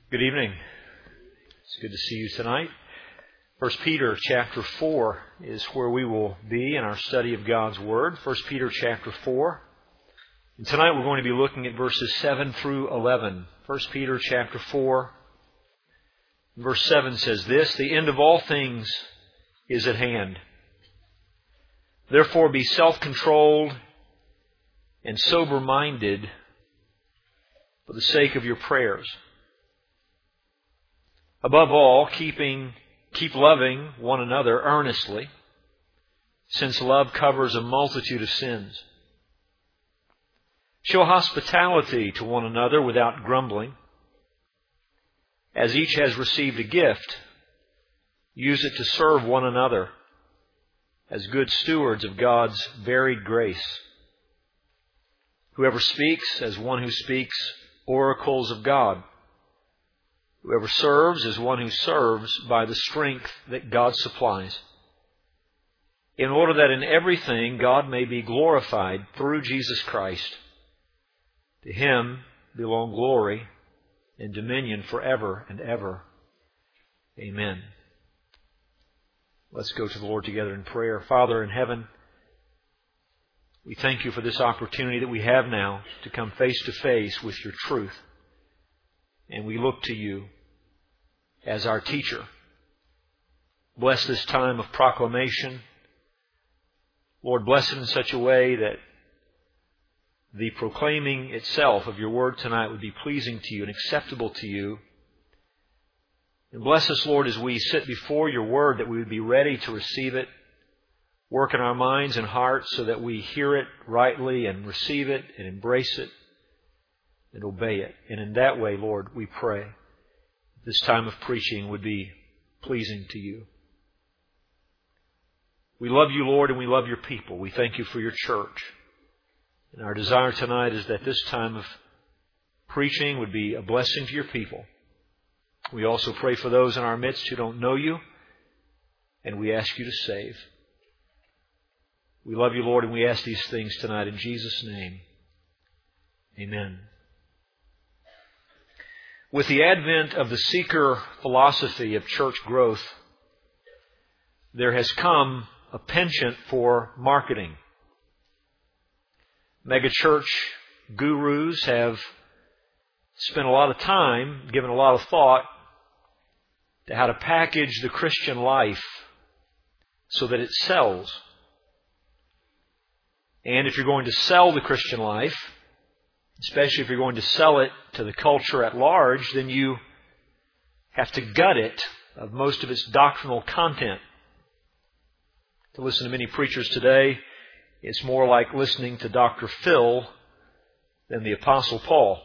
Good evening. It's good to see you tonight. 1 Peter chapter 4 is where we will be in our study of God's Word. 1 Peter chapter 4. And tonight we're going to be looking at verses 7 through 11. 1 Peter chapter 4, verse 7 says this: "The end of all things is at hand. Therefore be self-controlled and sober-minded for the sake of your prayers. Above all, keep loving one another earnestly, since love covers a multitude of sins. Show hospitality to one another without grumbling. As each has received a gift, use it to serve one another as good stewards of God's varied grace. Whoever speaks as one who speaks oracles of God. Whoever serves is one who serves by the strength that God supplies, in order that in everything God may be glorified through Jesus Christ. To Him belong glory and dominion forever and ever. Amen." Let's go to the Lord together in prayer. Father in heaven, we thank You for this opportunity that we have now to come face to face with Your truth. And we look to You as our teacher. Bless this time of proclamation. Lord, bless it in such a way that the proclaiming itself of Your Word tonight would be pleasing to You and acceptable to You. And bless us, Lord, as we sit before Your Word, that we would be ready to receive it. Work in our minds and hearts so that we hear it rightly and receive it and embrace it and obey it. And in that way, Lord, we pray this time of preaching would be pleasing to You. We love You, Lord, and we love Your people. We thank You for Your church. And our desire tonight is that this time of preaching would be a blessing to Your people. We also pray for those in our midst who don't know You, and we ask You to save. We love You, Lord, and we ask these things tonight in Jesus' name. Amen. With the advent of the seeker philosophy of church growth, there has come a penchant for marketing. Megachurch gurus have spent a lot of time, given a lot of thought to how to package the Christian life so that it sells. And if you're going to sell the Christian life, especially if you're going to sell it to the culture at large, then you have to gut it of most of its doctrinal content. To listen to many preachers today, it's more like listening to Dr. Phil than the Apostle Paul.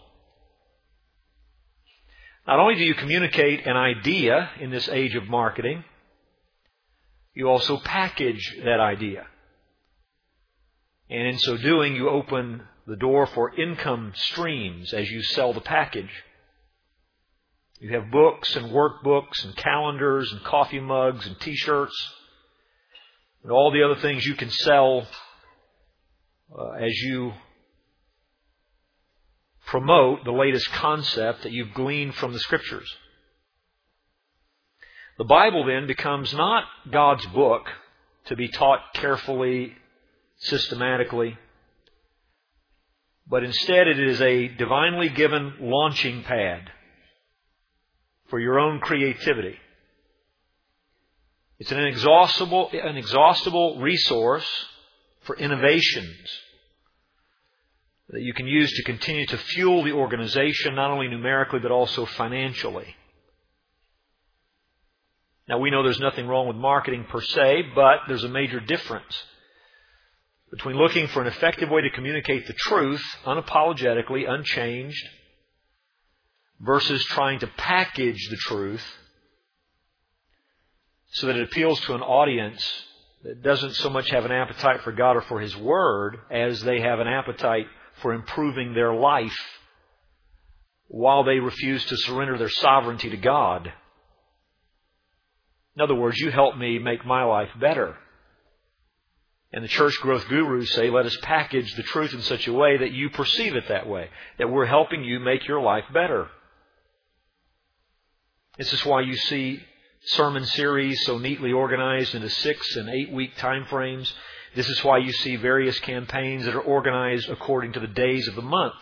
Not only do you communicate an idea in this age of marketing, you also package that idea. And in so doing, you open the door for income streams as you sell the package. You have books and workbooks and calendars and coffee mugs and T-shirts and all the other things you can sell as you promote the latest concept that you've gleaned from the Scriptures. The Bible then becomes not God's book to be taught carefully, systematically, but instead it is a divinely given launching pad for your own creativity. It's an inexhaustible resource for innovations that you can use to continue to fuel the organization, not only numerically but also financially. Now, we know there's nothing wrong with marketing per se, but there's a major difference between looking for an effective way to communicate the truth, unapologetically, unchanged, versus trying to package the truth so that it appeals to an audience that doesn't so much have an appetite for God or for His Word as they have an appetite for improving their life while they refuse to surrender their sovereignty to God. In other words, you help me make my life better. And the church growth gurus say, let us package the truth in such a way that you perceive it that way, that we're helping you make your life better. This is why you see sermon series so neatly organized into 6 and 8 week time frames. This is why you see various campaigns that are organized according to the days of the month.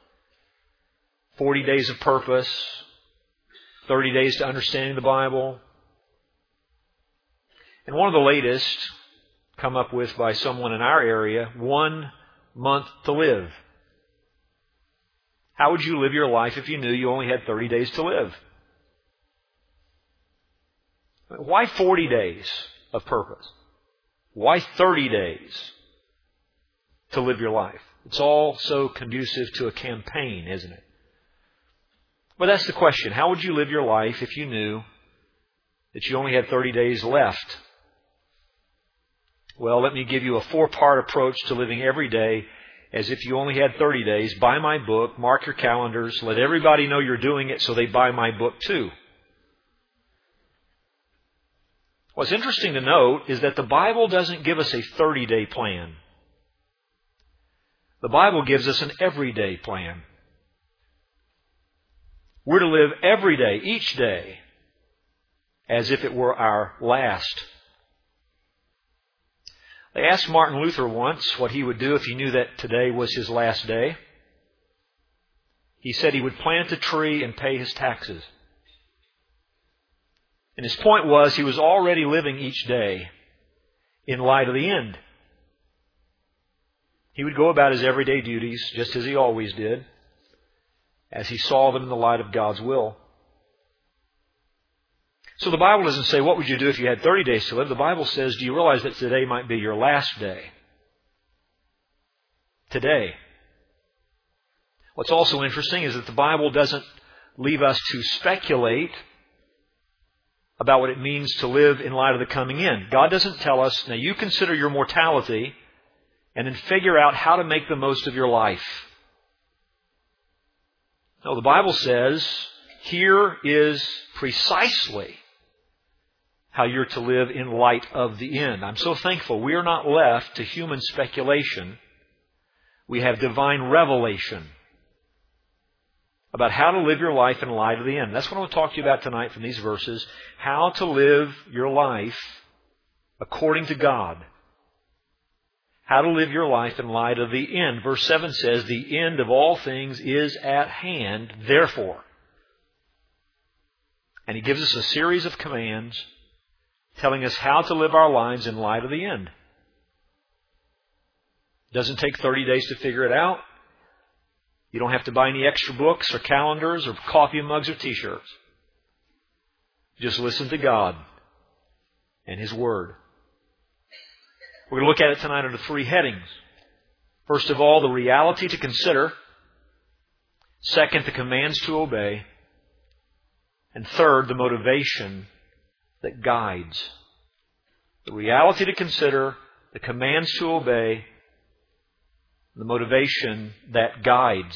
40 days of purpose, 30 days to understanding the Bible. And one of the latest, come up with by someone in our area, 1 month to live. How would you live your life if you knew you only had 30 days to live? Why 40 days of purpose? Why 30 days to live your life? It's all so conducive to a campaign, isn't it? But that's the question. How would you live your life if you knew that you only had 30 days left? Well, let me give you a 4-part approach to living every day as if you only had 30 days. Buy my book, mark your calendars, let everybody know you're doing it so they buy my book too. What's interesting to note is that the Bible doesn't give us a 30-day plan. The Bible gives us an everyday plan. We're to live every day, each day, as if it were our last. They asked Martin Luther once what he would do if he knew that today was his last day. He said he would plant a tree and pay his taxes. And his point was he was already living each day in light of the end. He would go about his everyday duties just as he always did, as he saw them in the light of God's will. So the Bible doesn't say, what would you do if you had 30 days to live? The Bible says, do you realize that today might be your last day? Today. What's also interesting is that the Bible doesn't leave us to speculate about what it means to live in light of the coming end. God doesn't tell us, now you consider your mortality and then figure out how to make the most of your life. No, the Bible says, here is precisely how you're to live in light of the end. I'm so thankful we are not left to human speculation. We have divine revelation about how to live your life in light of the end. That's what I want to talk to you about tonight from these verses. How to live your life according to God. How to live your life in light of the end. Verse 7 says, the end of all things is at hand, therefore. And he gives us a series of commands telling us how to live our lives in light of the end. It doesn't take 30 days to figure it out. You don't have to buy any extra books or calendars or coffee mugs or t-shirts. Just listen to God and His Word. We're going to look at it tonight under 3 headings. First of all, the reality to consider. Second, the commands to obey. And third, the motivation that guides. The reality to consider, the commands to obey, the motivation that guides.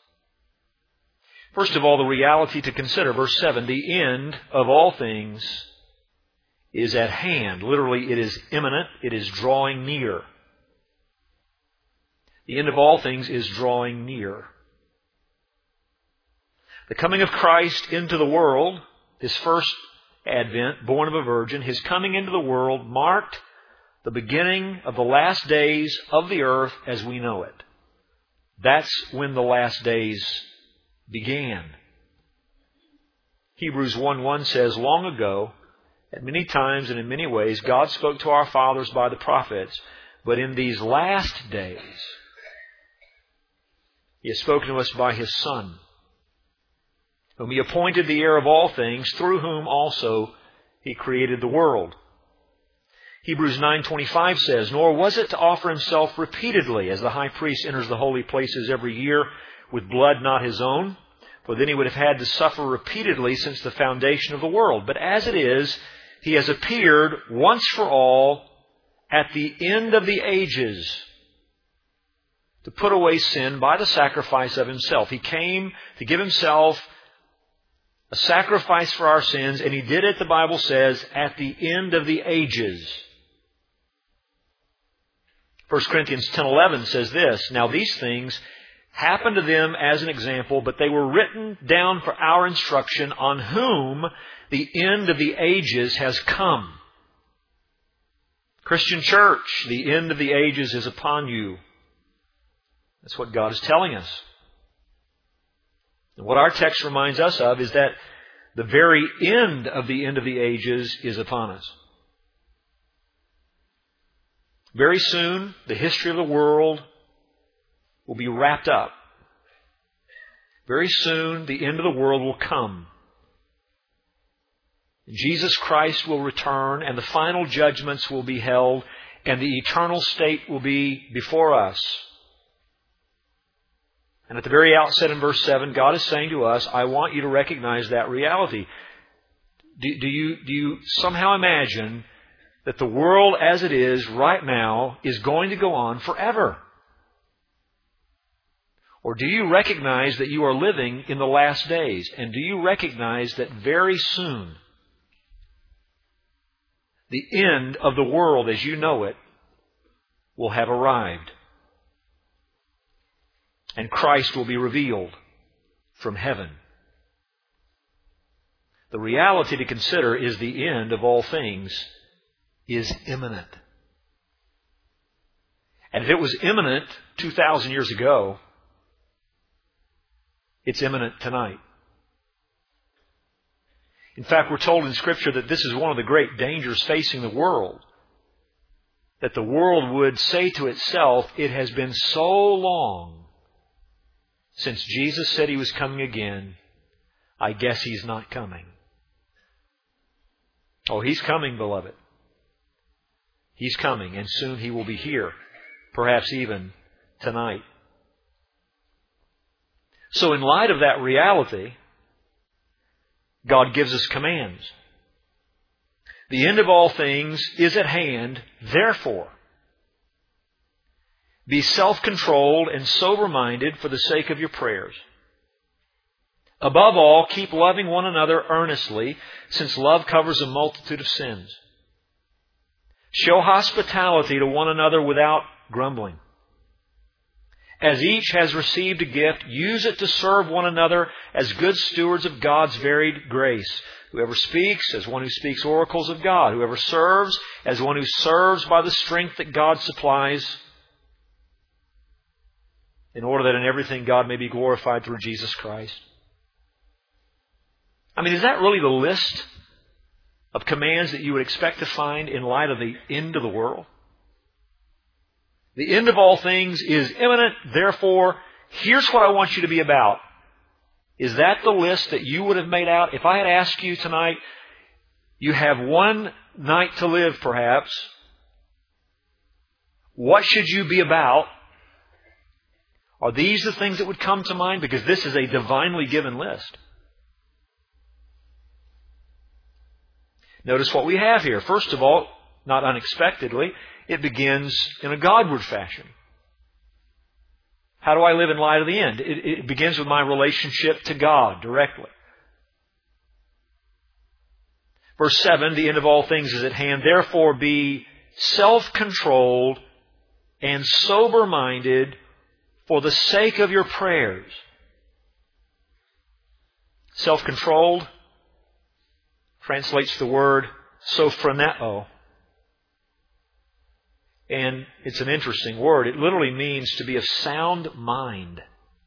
First of all, the reality to consider. Verse 7, the end of all things is at hand. Literally, it is imminent. It is drawing near. The end of all things is drawing near. The coming of Christ into the world, His first advent, born of a virgin, His coming into the world marked the beginning of the last days of the earth as we know it. That's when the last days began. Hebrews 1:1 says, long ago, at many times and in many ways, God spoke to our fathers by the prophets, but in these last days, He has spoken to us by His Son, whom He appointed the heir of all things, through whom also He created the world. Hebrews 9:25 says, nor was it to offer Himself repeatedly as the high priest enters the holy places every year with blood not his own, for then he would have had to suffer repeatedly since the foundation of the world. But as it is, He has appeared once for all at the end of the ages to put away sin by the sacrifice of Himself. He came to give Himself a sacrifice for our sins, and He did it, the Bible says, at the end of the ages. 1 Corinthians 10:11 says this, now these things happened to them as an example, but they were written down for our instruction, on whom the end of the ages has come. Christian church, the end of the ages is upon you. That's what God is telling us. And what our text reminds us of is that the very end of the ages is upon us. Very soon, the history of the world will be wrapped up. Very soon, the end of the world will come. Jesus Christ will return, and the final judgments will be held, and the eternal state will be before us. And at the very outset in verse 7, God is saying to us, I want you to recognize that reality. Do you somehow imagine that the world as it is right now is going to go on forever? Or do you recognize that you are living in the last days? And do you recognize that very soon the end of the world as you know it will have arrived? And Christ will be revealed from heaven. The reality to consider is the end of all things is imminent. And if it was imminent 2,000 years ago, it's imminent tonight. In fact, we're told in Scripture that this is one of the great dangers facing the world. That the world would say to itself, it has been so long since Jesus said He was coming again, I guess He's not coming. Oh, He's coming, beloved. He's coming, and soon He will be here, perhaps even tonight. So in light of that reality, God gives us commands. The end of all things is at hand, therefore, be self-controlled and sober-minded for the sake of your prayers. Above all, keep loving one another earnestly, since love covers a multitude of sins. Show hospitality to one another without grumbling. As each has received a gift, use it to serve one another as good stewards of God's varied grace. Whoever speaks, as one who speaks oracles of God. Whoever serves, as one who serves by the strength that God supplies, in order that in everything God may be glorified through Jesus Christ. I mean, is that really the list of commands that you would expect to find in light of the end of the world? The end of all things is imminent, therefore, here's what I want you to be about. Is that the list that you would have made out? If I had asked you tonight, you have one night to live perhaps, what should you be about? Are these the things that would come to mind? Because this is a divinely given list. Notice what we have here. First of all, not unexpectedly, it begins in a Godward fashion. How do I live in light of the end? It begins with my relationship to God directly. Verse 7, the end of all things is at hand. Therefore be self-controlled and sober-minded for the sake of your prayers. Self-controlled translates the word sophroneo. And it's an interesting word. It literally means to be of sound mind.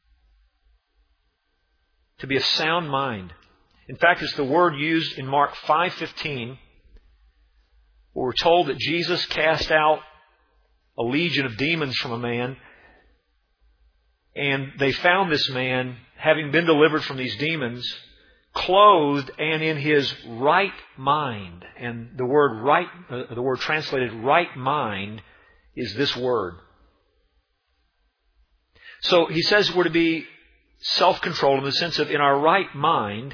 To be of sound mind. In fact, it's the word used in Mark 5:15, where we're told that Jesus cast out a legion of demons from a man, and they found this man, having been delivered from these demons, clothed and in his right mind. And the word translated right mind is this word. So he says we're to be self-controlled in the sense of in our right mind,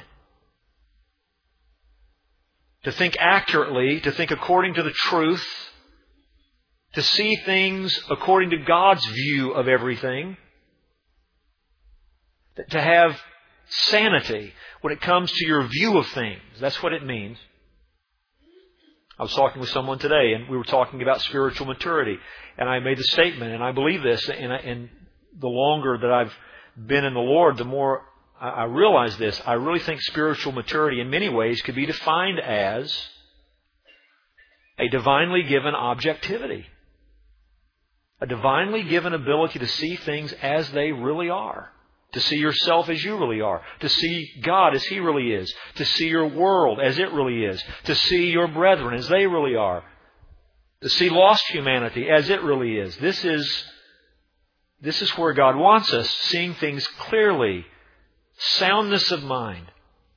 to think accurately, to think according to the truth, to see things according to God's view of everything, to have sanity when it comes to your view of things. That's what it means. I was talking with someone today, and we were talking about spiritual maturity, and I made the statement, and I believe this, and the longer that I've been in the Lord, the more I realize this. I really think spiritual maturity in many ways could be defined as a divinely given objectivity. A divinely given ability to see things as they really are. To see yourself as you really are. To see God as He really is. To see your world as it really is. To see your brethren as they really are. To see lost humanity as it really is. This is where God wants us, seeing things clearly. Soundness of mind.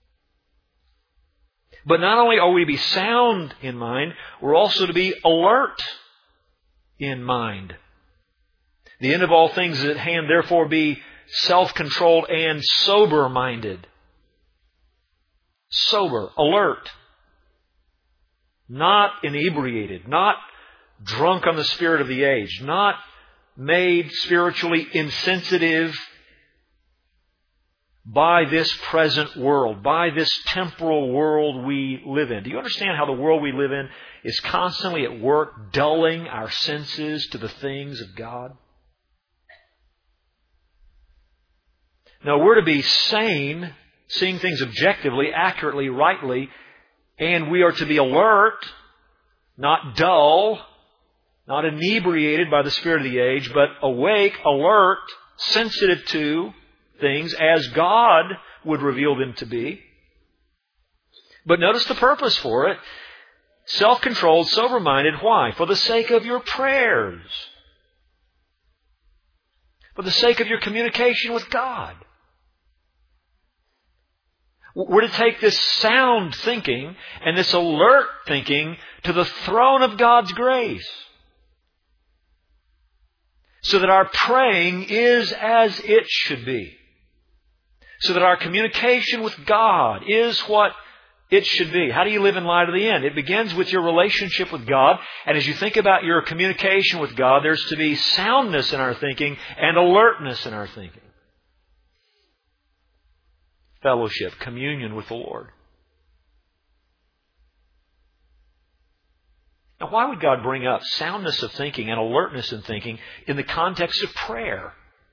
But not only are we to be sound in mind, we're also to be alert in mind. The end of all things is at hand, therefore be self-controlled and sober-minded. Sober, alert. Not inebriated, not drunk on the spirit of the age, not made spiritually insensitive by this present world, by this temporal world we live in. Do you understand how the world we live in is constantly at work dulling our senses to the things of God? No, we're to be sane, seeing things objectively, accurately, rightly, and we are to be alert, not dull, not inebriated by the spirit of the age, but awake, alert, sensitive to things as God would reveal them to be. But notice the purpose for it. Self-controlled, sober-minded. Why? For the sake of your prayers. For the sake of your communication with God. We're to take this sound thinking and this alert thinking to the throne of God's grace. So that our praying is as it should be. So that our communication with God is what it should be. How do you live in light of the end? It begins with your relationship with God. And as you think about your communication with God, there's to be soundness in our thinking and alertness in our thinking. Fellowship, communion with the Lord. Now, why would God bring up soundness of thinking and alertness in thinking in the context of prayer?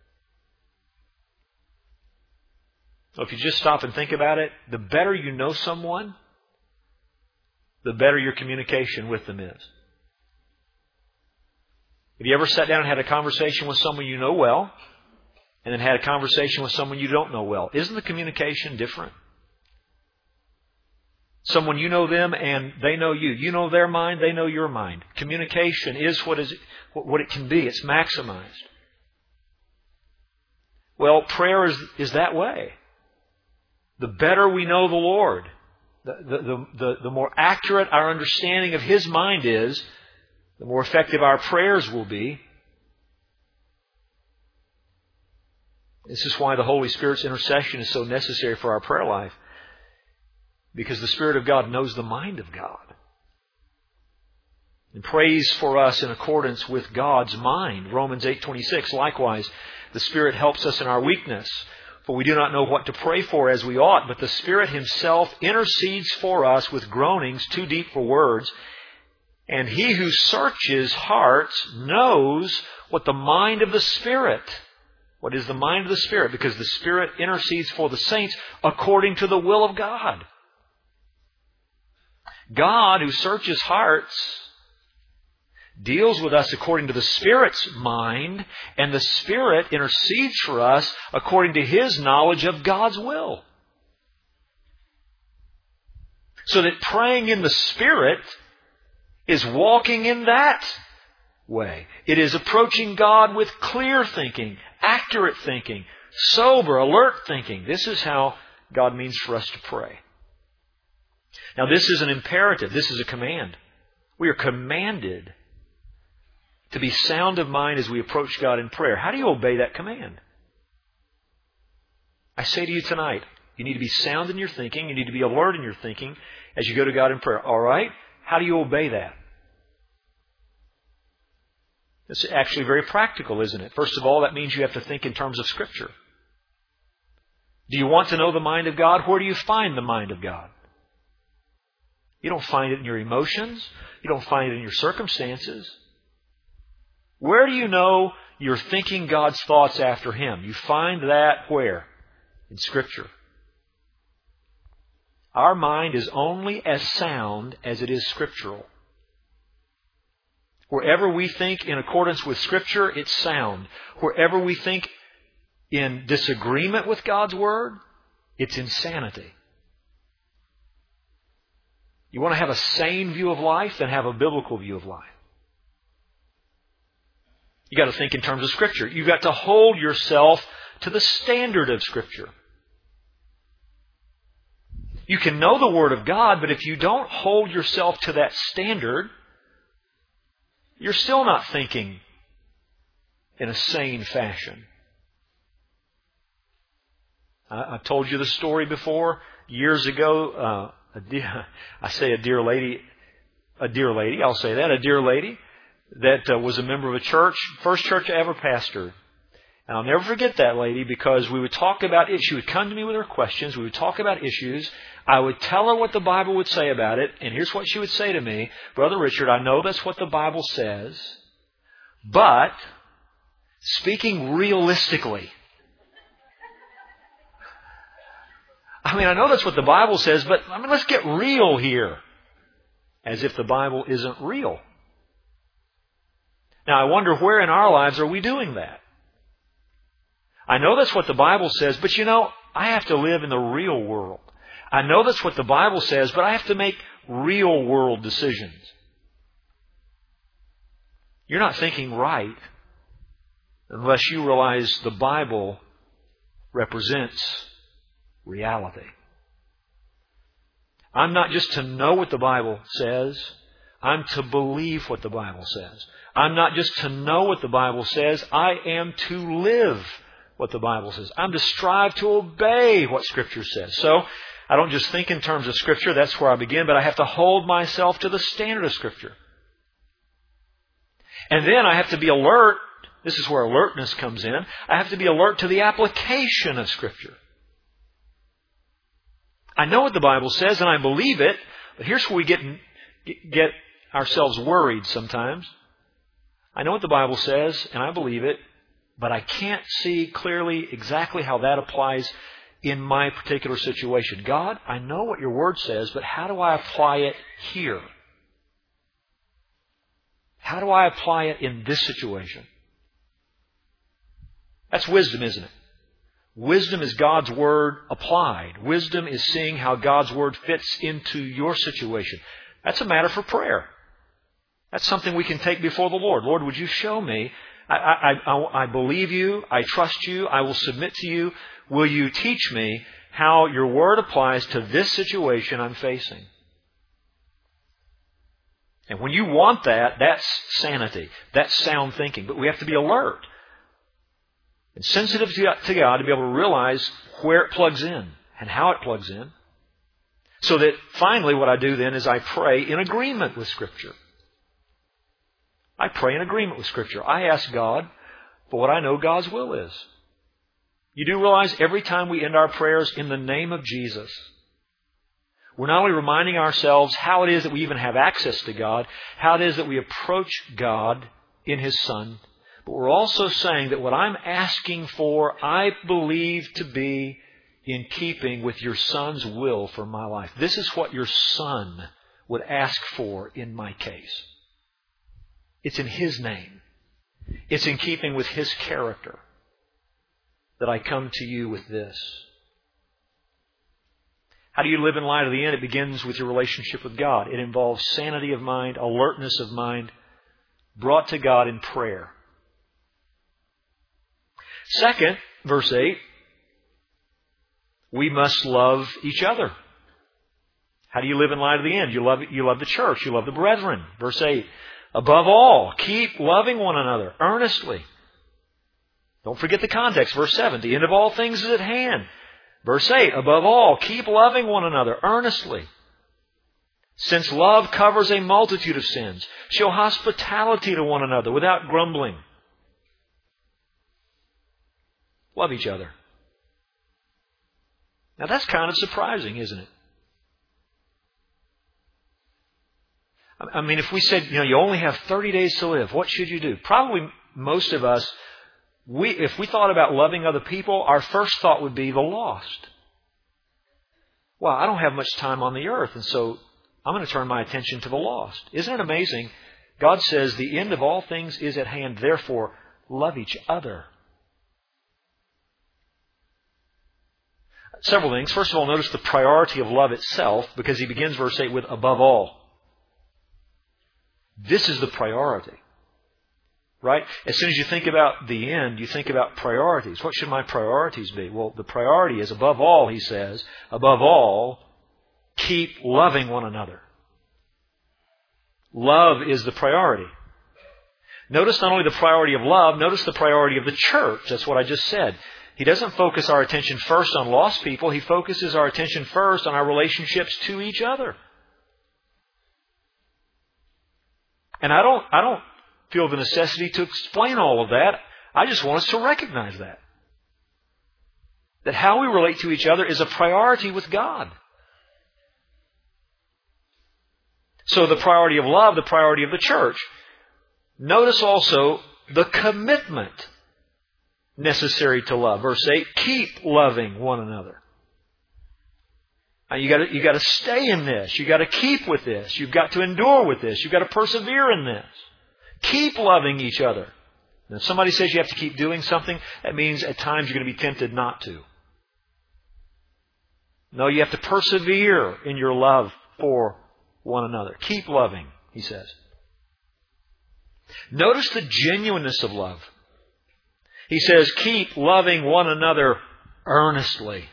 So if you just stop and think about it, the better you know someone, the better your communication with them is. Have you ever sat down and had a conversation with someone you know well, and then had a conversation with someone you don't know well? Isn't the communication different? Someone, you know them and they know you. You know their mind, they know your mind. Communication is what it can be. It's maximized. Well, prayer is that way. The better we know the Lord, the more accurate our understanding of His mind is, the more effective our prayers will be. This is why the Holy Spirit's intercession is so necessary for our prayer life. Because the Spirit of God knows the mind of God. And prays for us in accordance with God's mind. Romans 8:26. Likewise, the Spirit helps us in our weakness. For we do not know what to pray for as we ought, but the Spirit Himself intercedes for us with groanings too deep for words. And He who searches hearts knows what the mind of the Spirit. What is the mind of the Spirit? Because the Spirit intercedes for the saints according to the will of God. God, who searches hearts, deals with us according to the Spirit's mind, and the Spirit intercedes for us according to His knowledge of God's will. So that praying in the Spirit is walking in that way. It is approaching God with clear thinking, accurate thinking, sober, alert thinking. This is how God means for us to pray. Now, this is an imperative. This is a command. We are commanded to be sound of mind as we approach God in prayer. How do you obey that command? I say to you tonight, you need to be sound in your thinking. You need to be alert in your thinking as you go to God in prayer. All right? How do you obey that? It's actually very practical, isn't it? First of all, that means you have to think in terms of Scripture. Do you want to know the mind of God? Where do you find the mind of God? You don't find it in your emotions. You don't find it in your circumstances. Where do you know you're thinking God's thoughts after Him. You find that where? In Scripture. Our mind is only as sound as it is scriptural. Wherever we think in accordance with Scripture, it's sound. Wherever we think in disagreement with God's Word, it's insanity. You want to have a sane view of life, then have a biblical view of life. You've got to think in terms of Scripture. You've got to hold yourself to the standard of Scripture. You can know the Word of God, but if you don't hold yourself to that standard, you're still not thinking in a sane fashion. I've told you the story before. Years ago, a dear lady that was a member of a church, first church I ever pastored. And I'll never forget that lady because we would talk about it. She would come to me with her questions. We would talk about issues. I would tell her what the Bible would say about it. And here's what she would say to me. Brother Richard, I know that's what the Bible says. But, speaking realistically, I know that's what the Bible says, but let's get real here. As if the Bible isn't real. Now, I wonder where in our lives are we doing that? I know that's what the Bible says, but I have to live in the real world. I know that's what the Bible says, but I have to make real world decisions. You're not thinking right unless you realize the Bible represents reality. I'm not just to know what the Bible says. I'm to believe what the Bible says. I'm not just to know what the Bible says. I am to live what the Bible says. I'm to strive to obey what Scripture says. So, I don't just think in terms of Scripture. That's where I begin. But I have to hold myself to the standard of Scripture. And then I have to be alert. This is where alertness comes in. I have to be alert to the application of Scripture. I know what the Bible says and I believe it. But here's where we get ourselves worried sometimes. I know what the Bible says and I believe it. But I can't see clearly exactly how that applies in my particular situation. God, I know what your Word says, but how do I apply it here? How do I apply it in this situation? That's wisdom, isn't it? Wisdom is God's Word applied. Wisdom is seeing how God's Word fits into your situation. That's a matter for prayer. That's something we can take before the Lord. Lord, would you show me? I believe you. I trust you. I will submit to you. Will you teach me how your Word applies to this situation I'm facing? And when you want that, that's sanity. That's sound thinking. But we have to be alert and sensitive to God to be able to realize where it plugs in and how it plugs in. So that finally what I do then is I pray in agreement with Scripture. I pray in agreement with Scripture. I ask God for what I know God's will is. You do realize every time we end our prayers in the name of Jesus, we're not only reminding ourselves how it is that we even have access to God, how it is that we approach God in His Son, but we're also saying that what I'm asking for, I believe to be in keeping with your Son's will for my life. This is what your Son would ask for in my case. It's in His name. It's in keeping with His character that I come to you with this. How do you live in light of the end? It begins with your relationship with God. It involves sanity of mind, alertness of mind, brought to God in prayer. Second, verse 8, we must love each other. How do you live in light of the end? You love the church. You love the brethren. Verse 8, above all, keep loving one another earnestly. Don't forget the context. Verse 7, the end of all things is at hand. Verse 8, above all, keep loving one another earnestly. Since love covers a multitude of sins, show hospitality to one another without grumbling. Love each other. Now that's kind of surprising, isn't it? I mean, if we said, you only have 30 days to live, what should you do? Probably most of us, if we thought about loving other people, our first thought would be the lost. Well, I don't have much time on the earth, and so I'm going to turn my attention to the lost. Isn't it amazing? God says the end of all things is at hand, therefore love each other. Several things. First of all, notice the priority of love itself, because he begins verse 8 with above all. This is the priority. Right? As soon as you think about the end, you think about priorities. What should my priorities be? Well, the priority is above all, he says, above all, keep loving one another. Love is the priority. Notice not only the priority of love, notice the priority of the church. That's what I just said. He doesn't focus our attention first on lost people. He focuses our attention first on our relationships to each other. And I don't feel the necessity to explain all of that. I just want us to recognize that. That how we relate to each other is a priority with God. So the priority of love, the priority of the church. Notice also the commitment necessary to love. Verse 8, keep loving one another. Now you got to stay in this. You got to keep with this. You've got to endure with this. You've got to persevere in this. Keep loving each other. Now, if somebody says you have to keep doing something, that means at times you're going to be tempted not to. No, you have to persevere in your love for one another. Keep loving, he says. Notice the genuineness of love. He says, keep loving one another earnestly.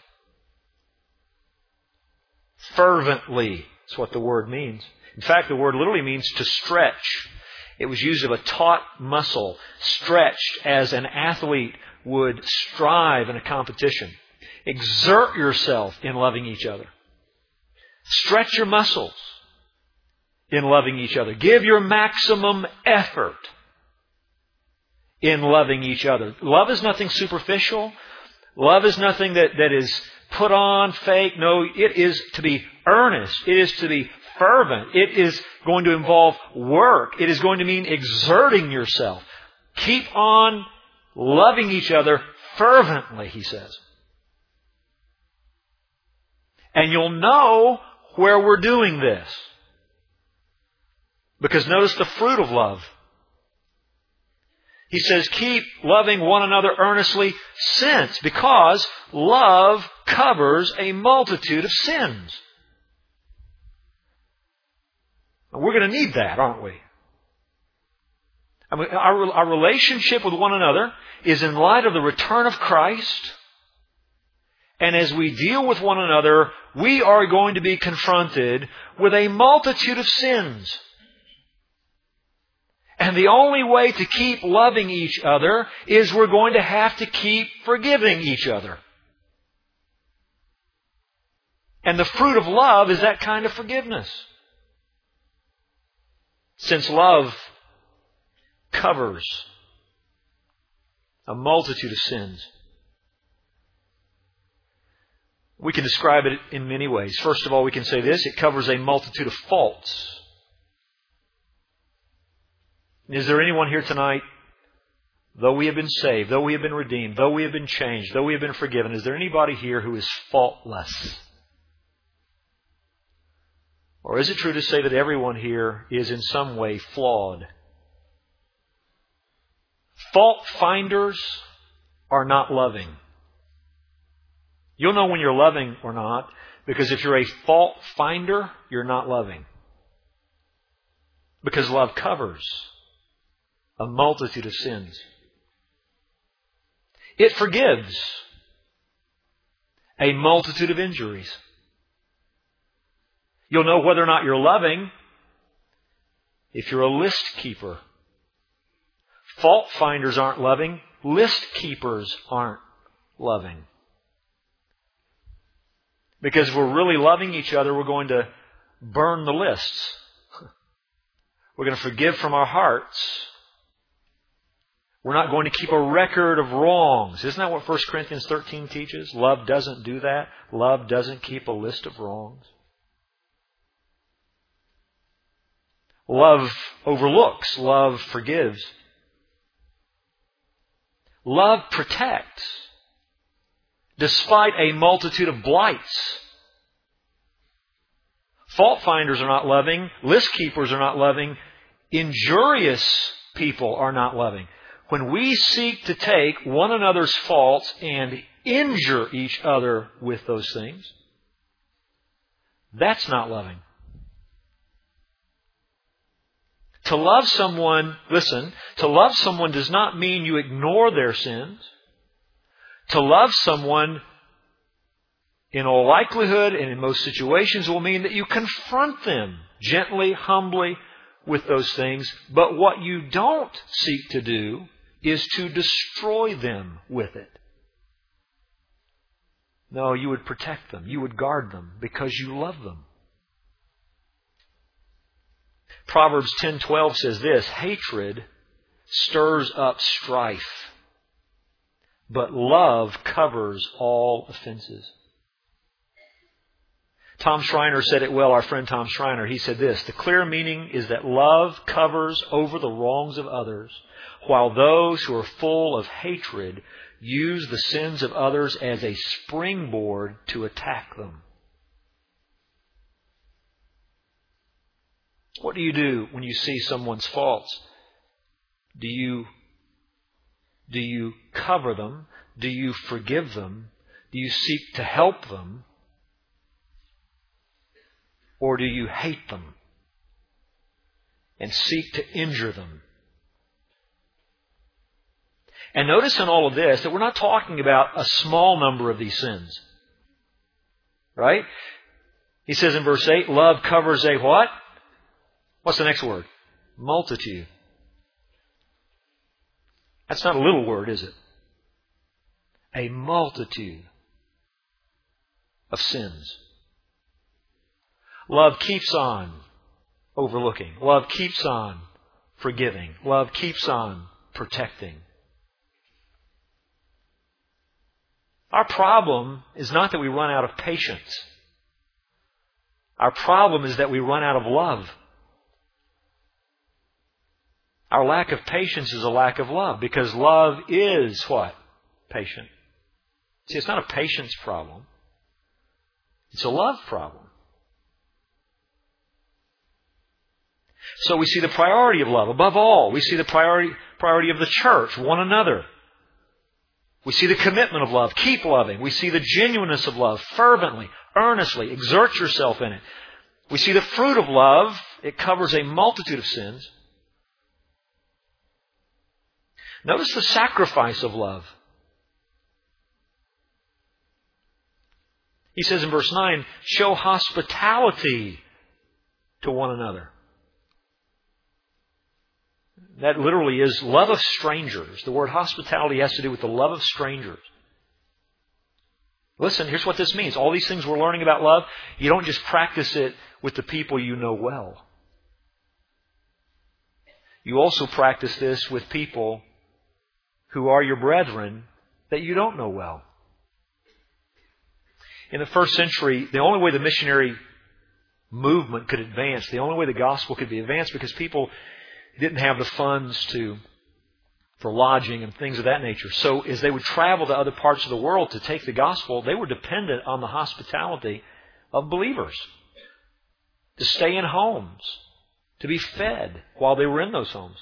Fervently. That's what the word means. In fact, the word literally means to stretch. It was used of a taut muscle, stretched as an athlete would strive in a competition. Exert yourself in loving each other. Stretch your muscles in loving each other. Give your maximum effort in loving each other. Love is nothing superficial. Love is nothing that is put on, fake. No, it is to be earnest. It is to be fervent. It is going to involve work. It is going to mean exerting yourself. Keep on loving each other fervently, he says. And you'll know where we're doing this. Because notice the fruit of love. He says, keep loving one another earnestly because love covers a multitude of sins. And we're going to need that, aren't we? I mean, our relationship with one another is in light of the return of Christ. And as we deal with one another, we are going to be confronted with a multitude of sins. And the only way to keep loving each other is we're going to have to keep forgiving each other. And the fruit of love is that kind of forgiveness. Since love covers a multitude of sins. We can describe it in many ways. First of all, we can say this: it covers a multitude of faults. Is there anyone here tonight, though we have been saved, though we have been redeemed, though we have been changed, though we have been forgiven, is there anybody here who is faultless? Or is it true to say that everyone here is in some way flawed? Fault finders are not loving. You'll know when you're loving or not, because if you're a fault finder, you're not loving. Because love covers a multitude of sins. It forgives a multitude of injuries. You'll know whether or not you're loving if you're a list keeper. Fault finders aren't loving. List keepers aren't loving. Because if we're really loving each other, we're going to burn the lists. We're going to forgive from our hearts. We're not going to keep a record of wrongs. Isn't that what 1 Corinthians 13 teaches? Love doesn't do that. Love doesn't keep a list of wrongs. Love overlooks. Love forgives. Love protects, despite a multitude of blights. Fault finders are not loving. List keepers are not loving. Injurious people are not loving. When we seek to take one another's faults and injure each other with those things, that's not loving. To love someone, listen, to love someone does not mean you ignore their sins. To love someone, in all likelihood and in most situations, will mean that you confront them gently, humbly with those things. But what you don't seek to do is to destroy them with it. No, you would protect them. You would guard them because you love them. Proverbs 10:12 says this, hatred stirs up strife, but love covers all offenses. Tom Schreiner said it well, our friend Tom Schreiner. He said this, the clear meaning is that love covers over the wrongs of others, while those who are full of hatred use the sins of others as a springboard to attack them. What do you do when you see someone's faults? Do you cover them? Do you forgive them? Do you seek to help them? Or do you hate them and seek to injure them? And notice in all of this that we're not talking about a small number of these sins. Right? He says in verse 8, love covers a what? What's the next word? Multitude. That's not a little word, is it? A multitude of sins. Love keeps on overlooking. Love keeps on forgiving. Love keeps on protecting. Our problem is not that we run out of patience. Our problem is that we run out of love. Our lack of patience is a lack of love, because love is what? Patient. See, it's not a patience problem. It's a love problem. So we see the priority of love. Above all, we see the priority of the church, one another. We see the commitment of love. Keep loving. We see the genuineness of love. Fervently, earnestly, exert yourself in it. We see the fruit of love. It covers a multitude of sins. Notice the sacrifice of love. He says in verse 9, show hospitality to one another. That literally is love of strangers. The word hospitality has to do with the love of strangers. Listen, here's what this means. All these things we're learning about love, you don't just practice it with the people you know well. You also practice this with people who are your brethren that you don't know well. In the first century, the only way the missionary movement could advance, the only way the gospel could be advanced, because people didn't have the funds for lodging and things of that nature. So as they would travel to other parts of the world to take the gospel, they were dependent on the hospitality of believers. To stay in homes, to be fed while they were in those homes.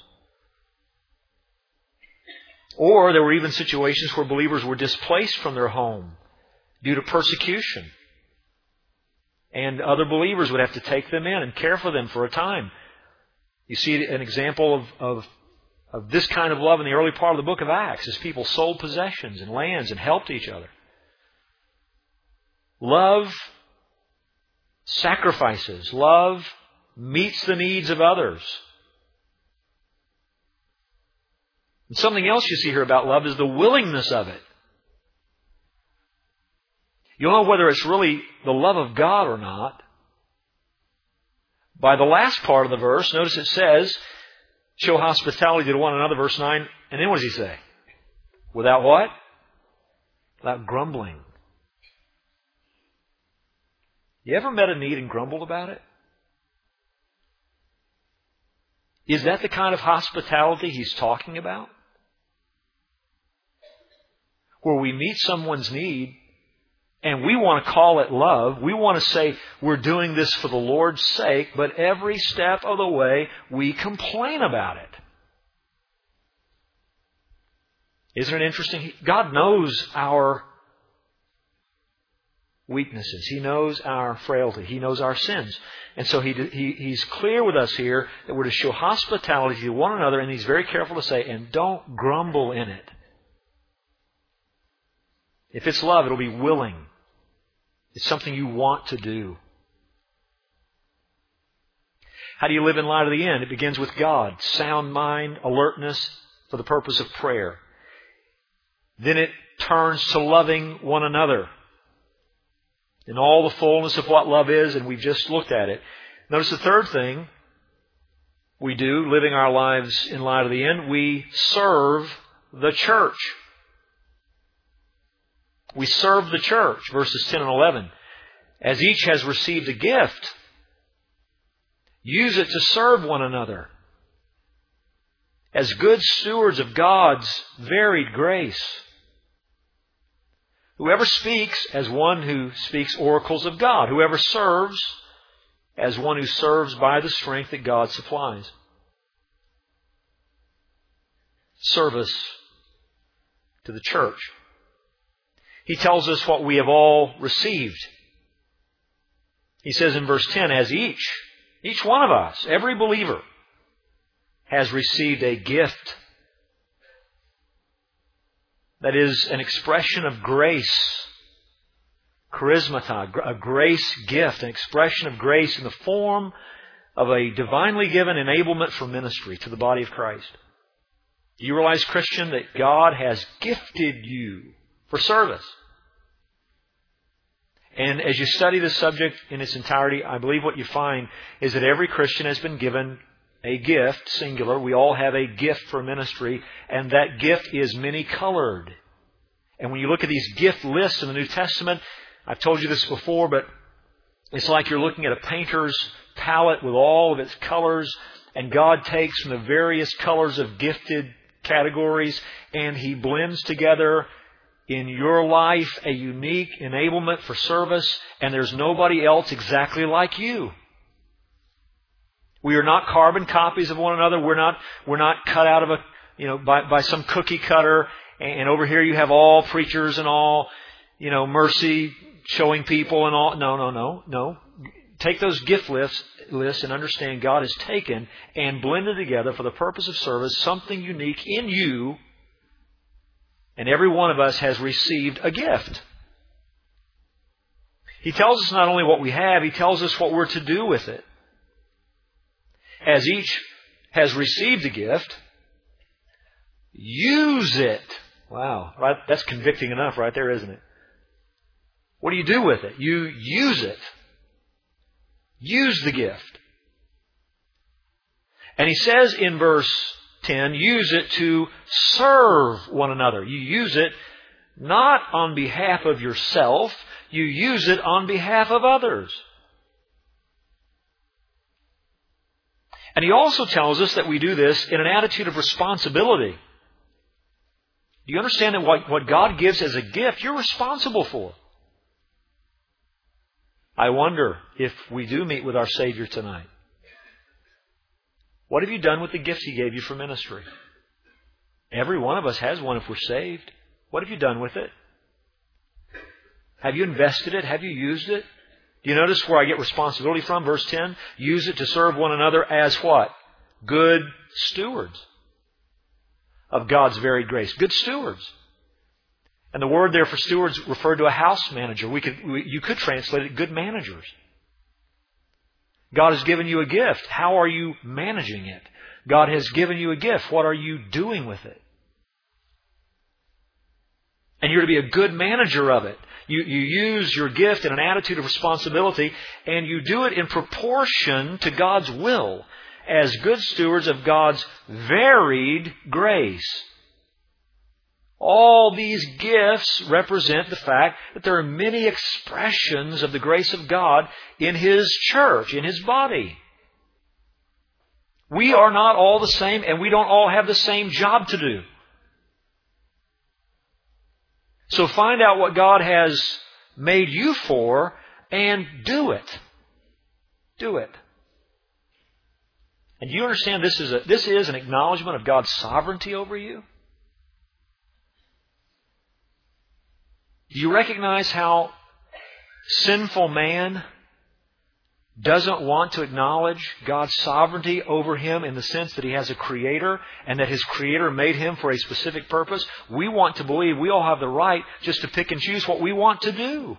Or there were even situations where believers were displaced from their home due to persecution. And other believers would have to take them in and care for them for a time. You see an example of this kind of love in the early part of the book of Acts, as people sold possessions and lands and helped each other. Love sacrifices. Love meets the needs of others. And something else you see here about love is the willingness of it. You'll know whether it's really the love of God or not by the last part of the verse. Notice it says, show hospitality to one another, verse 9. And then what does he say? Without what? Without grumbling. You ever met a need and grumbled about it? Is that the kind of hospitality he's talking about? where we meet someone's need and we want to call it love. We want to say we're doing this for the Lord's sake, but every step of the way we complain about it. Isn't it interesting? God knows our weaknesses. He knows our frailty. He knows our sins. And so He's clear with us here that we're to show hospitality to one another, and He's very careful to say, and don't grumble in it. If it's love, it'll be willing. It's something you want to do. How do you live in light of the end? It begins with God. Sound mind, alertness for the purpose of prayer. Then it turns to loving one another in all the fullness of what love is, and we've just looked at it. Notice the third thing we do, living our lives in light of the end, we serve the church. We serve the church, verses 10 and 11. As each has received a gift, use it to serve one another as good stewards of God's varied grace. Whoever speaks as one who speaks oracles of God. Whoever serves as one who serves by the strength that God supplies. Service to the church. He tells us what we have all received. He says in verse 10, as each one of us, every believer, has received a gift. That is an expression of grace. Charismata, a grace gift, an expression of grace in the form of a divinely given enablement for ministry to the body of Christ. Do you realize, Christian, that God has gifted you for service? And as you study this subject in its entirety, I believe what you find is that every Christian has been given a gift, singular. We all have a gift for ministry, and that gift is many-colored. And when you look at these gift lists in the New Testament, I've told you this before, but it's like you're looking at a painter's palette with all of its colors, and God takes from the various colors of gifted categories, and He blends together in your life a unique enablement for service, and there's nobody else exactly like you. We are not carbon copies of one another. We're not cut out of by some cookie cutter. And over here you have all preachers and all, mercy showing people and all. No. Take those gift lists and understand God has taken and blended together for the purpose of service something unique in you. And every one of us has received a gift. He tells us not only what we have, He tells us what we're to do with it. As each has received a gift, use it. Wow, right? That's convicting enough right there, isn't it? What do you do with it? You use it. Use the gift. And he says in verse 10, use it to serve one another. You use it not on behalf of yourself, you use it on behalf of others. And he also tells us that we do this in an attitude of responsibility. Do you understand that what God gives as a gift, you're responsible for? I wonder if we do meet with our Savior tonight. What have you done with the gifts He gave you for ministry? Every one of us has one if we're saved. What have you done with it? Have you invested it? Have you used it? Do you notice where I get responsibility from? Verse 10, use it to serve one another as what? Good stewards of God's varied grace. Good stewards. And the word there for stewards referred to a house manager. You could translate it good managers. God has given you a gift. How are you managing it? God has given you a gift. What are you doing with it? And you're to be a good manager of it. You use your gift in an attitude of responsibility, and you do it in proportion to God's will as good stewards of God's varied grace. All these gifts represent the fact that there are many expressions of the grace of God in His church, in His body. We are not all the same, and we don't all have the same job to do. So find out what God has made you for and do it. Do it. And do you understand this is an acknowledgement of God's sovereignty over you? Do you recognize how sinful man doesn't want to acknowledge God's sovereignty over him in the sense that he has a Creator and that his Creator made him for a specific purpose? We want to believe we all have the right just to pick and choose what we want to do.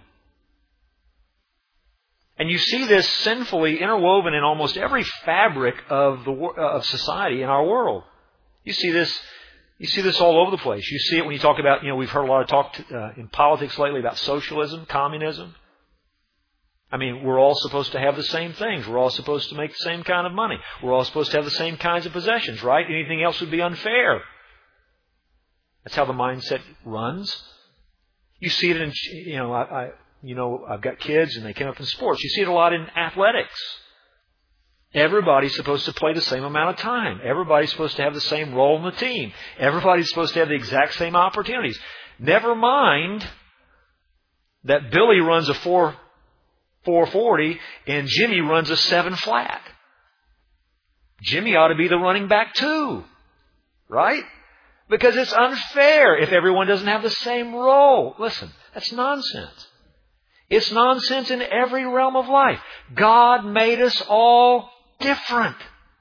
And you see this sinfully interwoven in almost every fabric of society in our world. You see this all over the place. You see it when you talk about, we've heard a lot of talk in politics lately about socialism, communism. I mean, we're all supposed to have the same things. We're all supposed to make the same kind of money. We're all supposed to have the same kinds of possessions, right? Anything else would be unfair. That's how the mindset runs. You see it in, I've got kids and they came up in sports. You see it a lot in athletics. Everybody's supposed to play the same amount of time. Everybody's supposed to have the same role in the team. Everybody's supposed to have the exact same opportunities. Never mind that Billy runs a 440 and Jimmy runs a 7 flat. Jimmy ought to be the running back too. Right? Because it's unfair if everyone doesn't have the same role. Listen, that's nonsense. It's nonsense in every realm of life. God made us all different.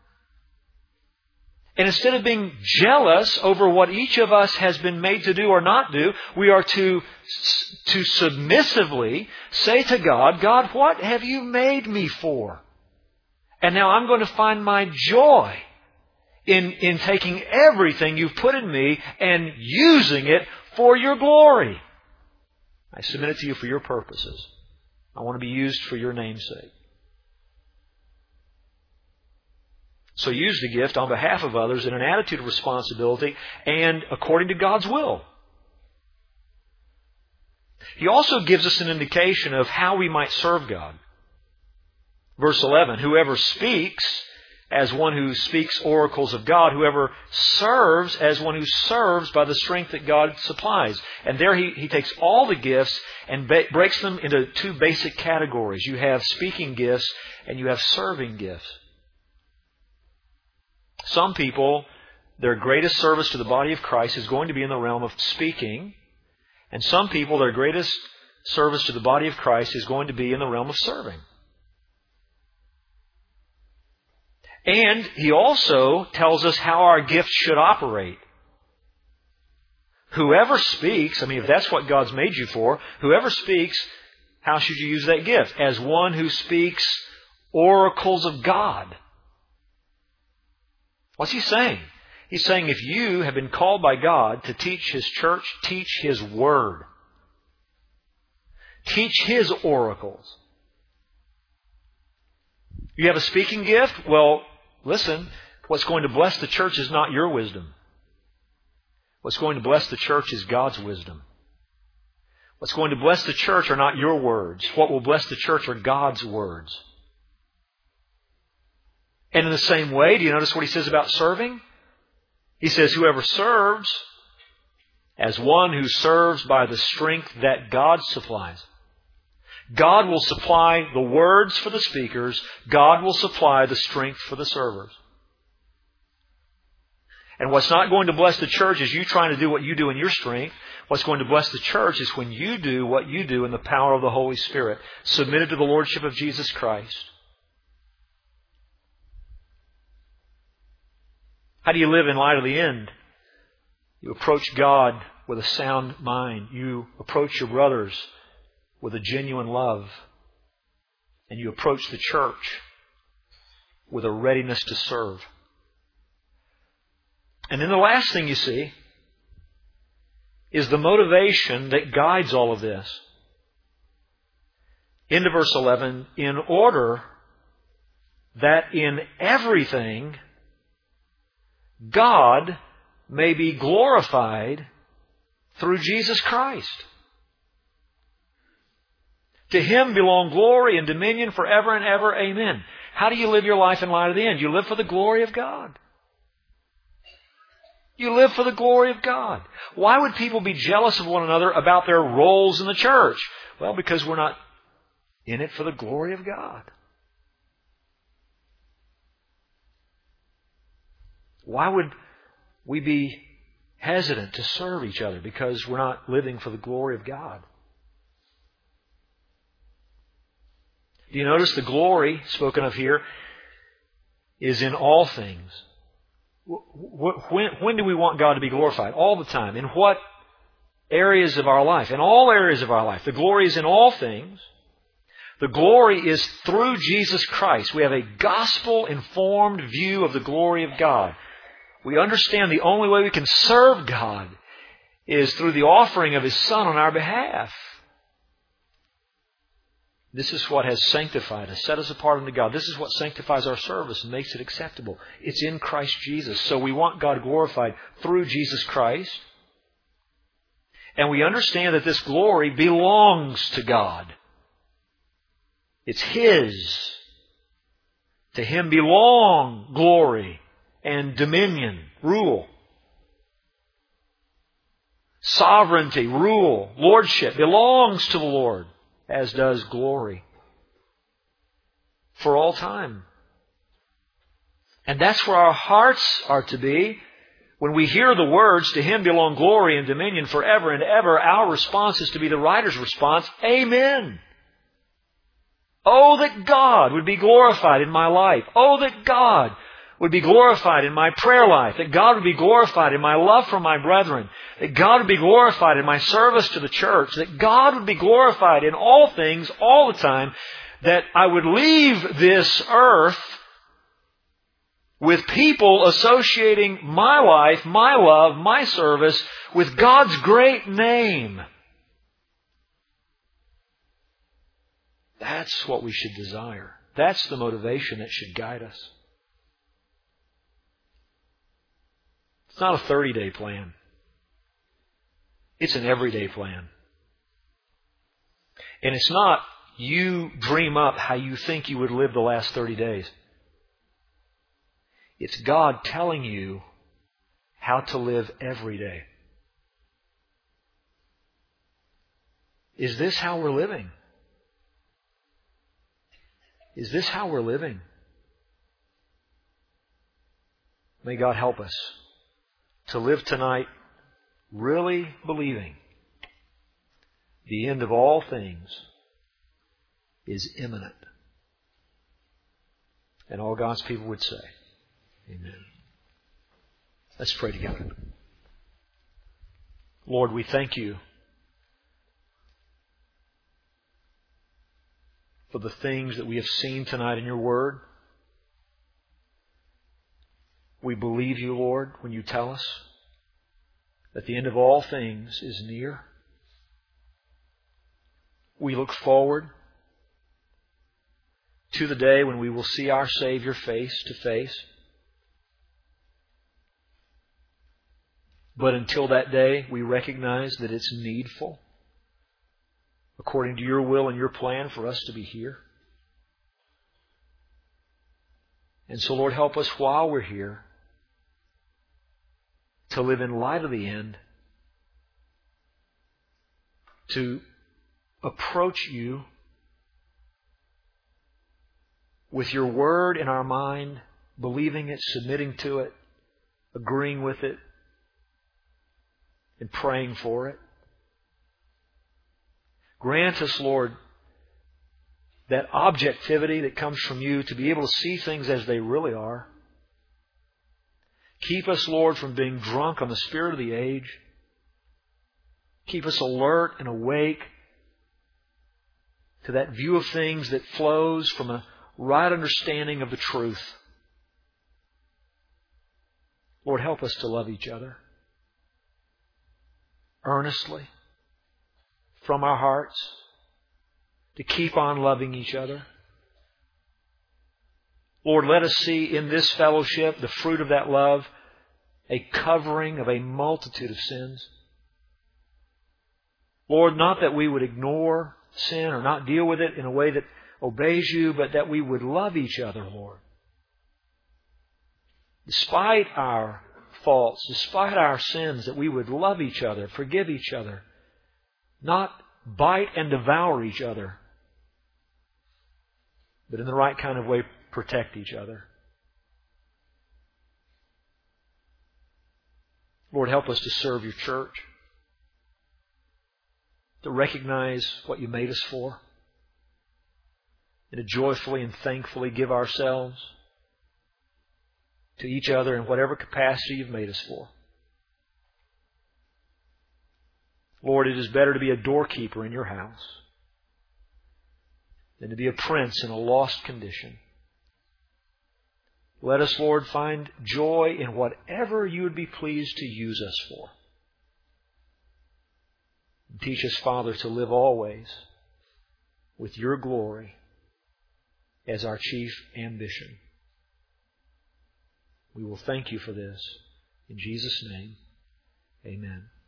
And instead of being jealous over what each of us has been made to do or not do, we are to submissively say to God, God, what have you made me for? And now I'm going to find my joy in taking everything you've put in me and using it for your glory. I submit it to you for your purposes. I want to be used for your name's sake. So use the gift on behalf of others in an attitude of responsibility and according to God's will. He also gives us an indication of how we might serve God. Verse 11, whoever speaks as one who speaks oracles of God, whoever serves as one who serves by the strength that God supplies. And there he takes all the gifts and breaks them into two basic categories. You have speaking gifts and you have serving gifts. Some people, their greatest service to the body of Christ is going to be in the realm of speaking. And some people, their greatest service to the body of Christ is going to be in the realm of serving. And he also tells us how our gifts should operate. Whoever speaks, if that's what God's made you for, whoever speaks, how should you use that gift? As one who speaks oracles of God. What's he saying? He's saying if you have been called by God to teach His church, teach His Word. Teach His oracles. You have a speaking gift? Well, listen, what's going to bless the church is not your wisdom. What's going to bless the church is God's wisdom. What's going to bless the church are not your words. What will bless the church are God's words. And in the same way, do you notice what he says about serving? He says, whoever serves as one who serves by the strength that God supplies. God will supply the words for the speakers. God will supply the strength for the servers. And what's not going to bless the church is you trying to do what you do in your strength. What's going to bless the church is when you do what you do in the power of the Holy Spirit, submitted to the Lordship of Jesus Christ. How do you live in light of the end? You approach God with a sound mind. You approach your brothers with a genuine love. And you approach the church with a readiness to serve. And then the last thing you see is the motivation that guides all of this. Into verse 11, in order that in everything God may be glorified through Jesus Christ. To Him belong glory and dominion forever and ever. Amen. How do you live your life in light of the end? You live for the glory of God. You live for the glory of God. Why would people be jealous of one another about their roles in the church? Well, because we're not in it for the glory of God. Why would we be hesitant to serve each other? Because we're not living for the glory of God. Do you notice the glory spoken of here is in all things? When do we want God to be glorified? All the time. In what areas of our life? In all areas of our life. The glory is in all things. The glory is through Jesus Christ. We have a gospel-informed view of the glory of God. We understand the only way we can serve God is through the offering of His Son on our behalf. This is what has sanctified us, set us apart unto God. This is what sanctifies our service and makes it acceptable. It's in Christ Jesus. So we want God glorified through Jesus Christ. And we understand that this glory belongs to God. It's His. To Him belong glory and dominion, rule. Sovereignty, rule, lordship belongs to the Lord, as does glory, for all time. And that's where our hearts are to be. When we hear the words, to Him belong glory and dominion forever and ever, our response is to be the writer's response, Amen. Oh, that God would be glorified in my life. Oh, that God would be glorified in my prayer life. That God would be glorified in my love for my brethren. That God would be glorified in my service to the church. That God would be glorified in all things, all the time. That I would leave this earth with people associating my life, my love, my service with God's great name. That's what we should desire. That's the motivation that should guide us. It's not a 30-day plan. It's an everyday plan. And it's not you dream up how you think you would live the last 30 days. It's God telling you how to live every day. Is this how we're living? Is this how we're living? May God help us to live tonight really believing the end of all things is imminent. And all God's people would say, Amen. Let's pray together. Lord, we thank You for the things that we have seen tonight in Your Word. We believe You, Lord, when You tell us that the end of all things is near. We look forward to the day when we will see our Savior face to face. But until that day, we recognize that it's needful, according to Your will and Your plan, for us to be here. And so, Lord, help us while we're here to live in light of the end, to approach You with Your Word in our mind, believing it, submitting to it, agreeing with it, and praying for it. Grant us, Lord, that objectivity that comes from You to be able to see things as they really are. Keep us, Lord, from being drunk on the spirit of the age. Keep us alert and awake to that view of things that flows from a right understanding of the truth. Lord, help us to love each other earnestly from our hearts, to keep on loving each other. Lord, let us see in this fellowship the fruit of that love, a covering of a multitude of sins. Lord, not that we would ignore sin or not deal with it in a way that obeys You, but that we would love each other, Lord. Despite our faults, despite our sins, that we would love each other, forgive each other, not bite and devour each other, but in the right kind of way, protect each other. Lord, help us to serve your church, to recognize what you made us for, and to joyfully and thankfully give ourselves to each other in whatever capacity you've made us for. Lord, it is better to be a doorkeeper in your house than to be a prince in a lost condition. Let us, Lord, find joy in whatever you would be pleased to use us for. And teach us, Father, to live always with your glory as our chief ambition. We will thank you for this. In Jesus' name, amen.